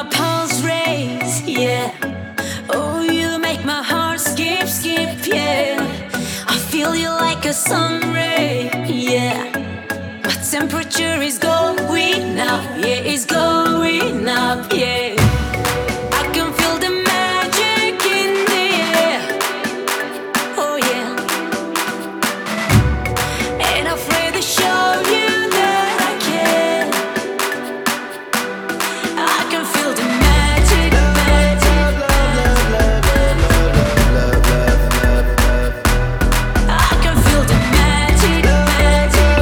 pulse race, yeah. Oh, you make my heart skip, skip, yeah. I feel you like a sun ray, yeah. My temperature is going up, yeah, it's going up, yeah. I can feel the magic in the air, oh yeah. Ain't afraid to show you that I can. I can feel the magic, magic. I can feel the magic, magic.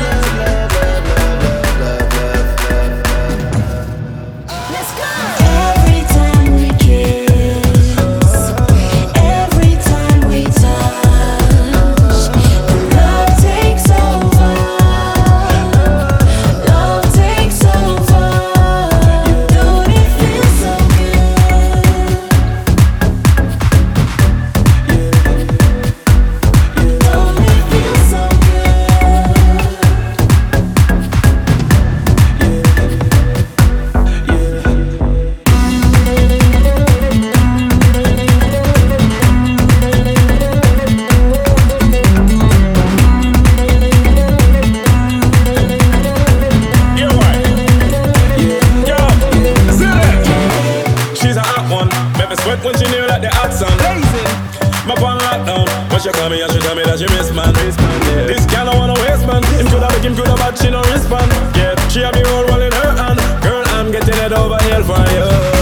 Let's go. Every time we kiss, every time we touch, love takes over. Love takes over. Don't it feel so good? Don't it feel so You're right. Yo, select. She's a hot one. Make me sweat when she near like the hot sun. My pan lockdown. When she call me and she tell me that she miss man. This girl I wanna waste man. Him coulda make him coulda, but she no respond. Yeah, she have me roll in her hand. Girl, I'm getting it over here for you.